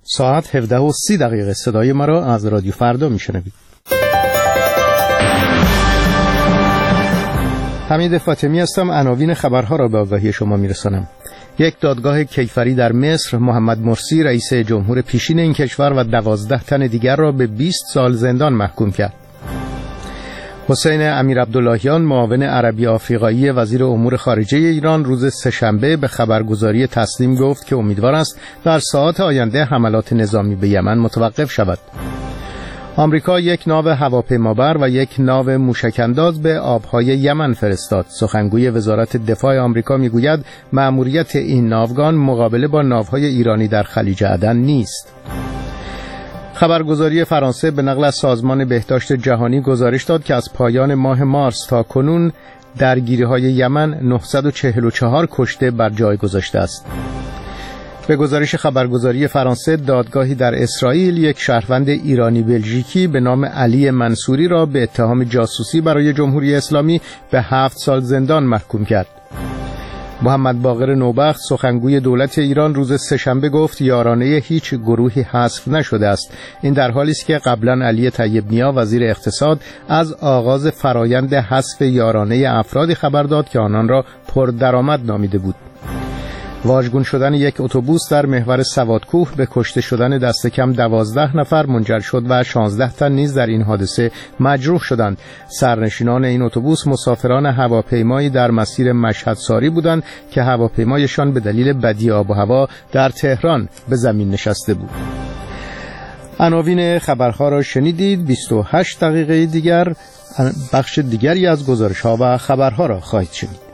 ساعت 17:30 صدای ما را از رادیو فردا میشنوید. حمید فاطمی هستم. عناوین خبرها را به آگاهی شما میرسانم. یک دادگاه کیفری در مصر محمد مرسی رئیس جمهور پیشین این کشور و 12 تن دیگر را به 20 سال زندان محکوم کرد. حسین امیرعبداللهیان معاون عربی آفریقایی وزیر امور خارجه ایران روز سه‌شنبه به خبرگزاری تسنیم گفت که امیدوار است در ساعات آینده حملات نظامی به یمن متوقف شود. آمریکا یک ناو هواپیمابر و یک ناو موشک‌انداز به آبهای یمن فرستاد. سخنگوی وزارت دفاع آمریکا میگوید مأموریت این ناوگان مقابله با ناوهای ایرانی در خلیج عدن نیست. خبرگزاری فرانسه به نقل از سازمان بهداشت جهانی گزارش داد که از پایان ماه مارس تا کنون درگیری‌های یمن 944 کشته بر جای گذاشته است. به گزارش خبرگزاری فرانسه دادگاهی در اسرائیل یک شهروند ایرانی بلژیکی به نام علی منصوری را به اتهام جاسوسی برای جمهوری اسلامی به 7 سال زندان محکوم کرد. محمد باقر نوبخت سخنگوی دولت ایران روز سه‌شنبه گفت یارانه هیچ گروهی حذف نشده است. این در حالی است که قبلا علی طیب نیا وزیر اقتصاد از آغاز فرایند حذف یارانه افرادی خبر داد که آنان را پردرآمد نامیده بود. واژگون شدن یک اتوبوس در محور سوادکوه به کشته شدن دست کم 12 نفر منجر شد و 16 تن نیز در این حادثه مجروح شدند. سرنشینان این اتوبوس مسافران هواپیمایی در مسیر مشهد ساری بودند که هواپیمایشان به دلیل بدی آب و هوا در تهران به زمین نشسته بود. عناوین خبرها را شنیدید. 28 دقیقه دیگر بخش دیگری از گزارش‌ها و خبرها را خواهید شنید.